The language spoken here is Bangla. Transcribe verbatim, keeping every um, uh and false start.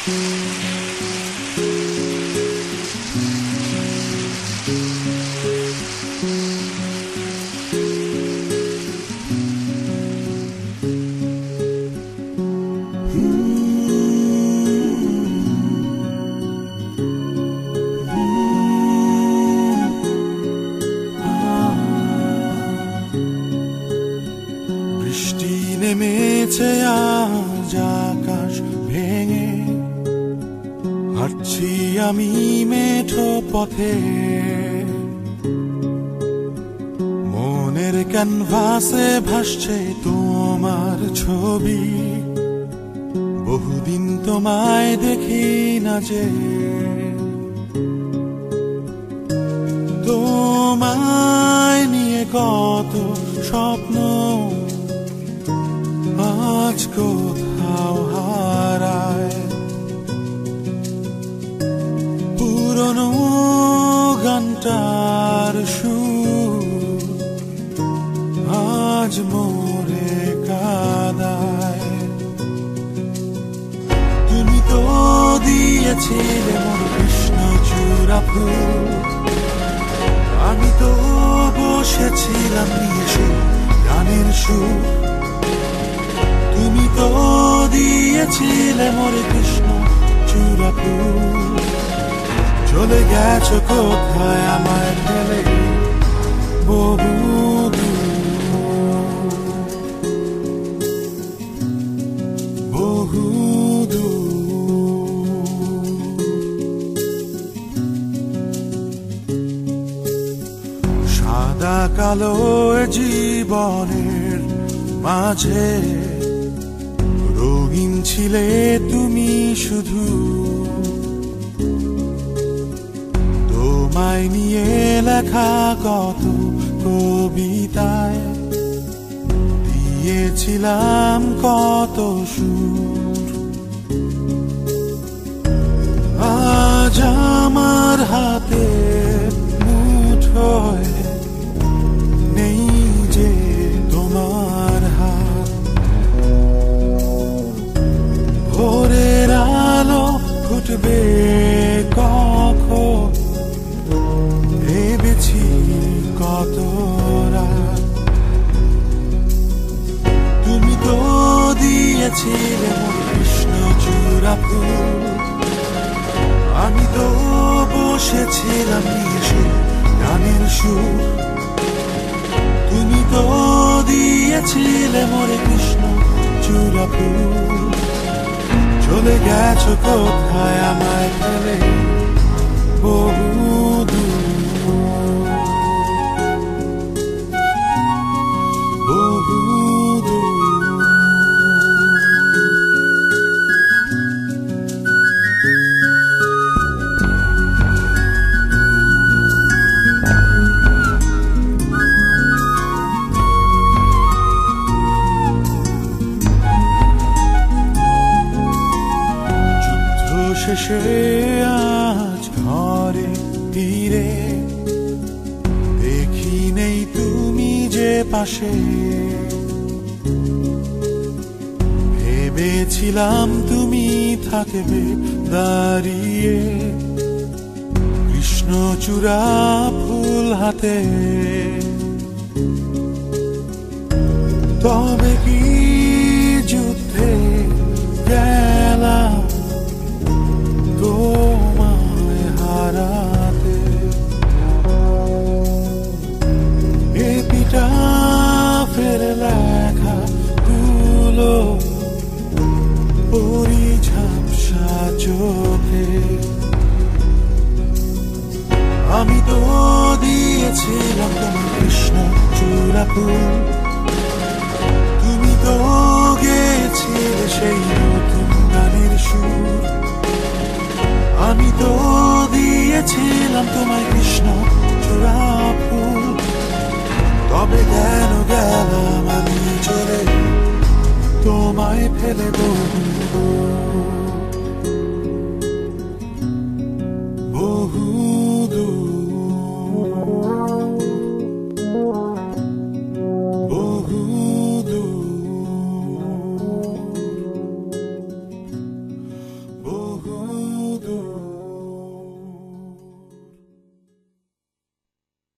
নেমেছে আজ আকাশ ভেঙে, হাঁটছি আমি মেঠো পথে, মনের ক্যানভাসে ভাসছে তোমার ছবি। বহুদিন তোমায় দেখি না যে, তোমায় নিয়ে কত স্বপ্ন আজ কোথাও হারায়। পুরনো গানটার সুর আজ মোরে কাদায়। তুমি তো দিয়েছিলে মোর কৃষ্ণচূড়া ফুল, আমি তো বসেছিলাম নিয়ে সে গানের সুর। তুমি তো দিয়েছিলে মোরে কৃষ্ণ চূড়া ফুল, চলে গেছো কোথায় আমায় ফেলে বহু দূর, বহু দূর। সাদা কালো জীবনের মাঝে রঙিন ছিলে তুমি শুধু, তোমায় নিয়ে লেখা কত কবিতায় দিয়েছিলাম কত সুর। আজ আমার হাতে মুঠোয় নেই যে তোমার হাত। ভোরের আলো ফুটবে কখন ভেবেছি কত রাত। তুমি তো দিয়েছিলে মোর কৃষ্ণচূড়া ফুল, আমি তো বসেছিলাম নিয়ে সে গানের সুর। তুমি তো দিয়েছিলে মোরে কৃষ্ণচূড়া ফুল, চলে গেছো কোথায় আমায় ফেলে বহু দূর, বহু দূর। শেষে আজ ঘরে ফিরে দেখি নেই তুমি যে পাশে। ভেবেছিলাম তুমি থাকবে দাঁড়িয়ে কৃষ্ণচূড়া ফুল হাতে, তবে কি যুদ্ধে গেলাম তোমায় হারাতে। এপিটা ফের লেখা গুলো পরি ঝাপসা চোখে, আমি তো দিয়েছিলাম তোমার কৃষ্ণচূড়া ফুল। তুমি তো গেছিলে সেই নতুন গানের সুর, আমি তো দিয়েছিলাম তোমায় কৃষ্ণচূড়া ফুল। তবে কেন গেলাম আমি চলে তোমায় ফেলে বহু দূর।